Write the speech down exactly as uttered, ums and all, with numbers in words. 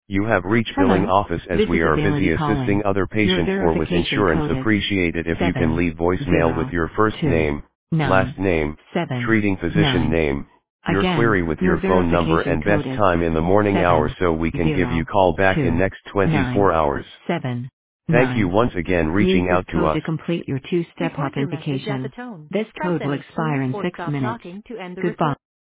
You have reached billing Hello, office as this we is are busy Ability assisting calling. other Your patients or with verification insurance. code is Appreciate it if you can seven leave voicemail with zero your first two name, last nine name, seven treating physician nine. name, your Again, query with your your phone number verification and best code is time in the morning hour seven so we can give you zero call back in two next nine twenty-four hours. seven Thank you nine. once again Use reaching this out to code us. to complete your two-step Record your message at the authentication. tone. This Press code will any key expire in or six stop minutes. talking to end the Goodbye. recording.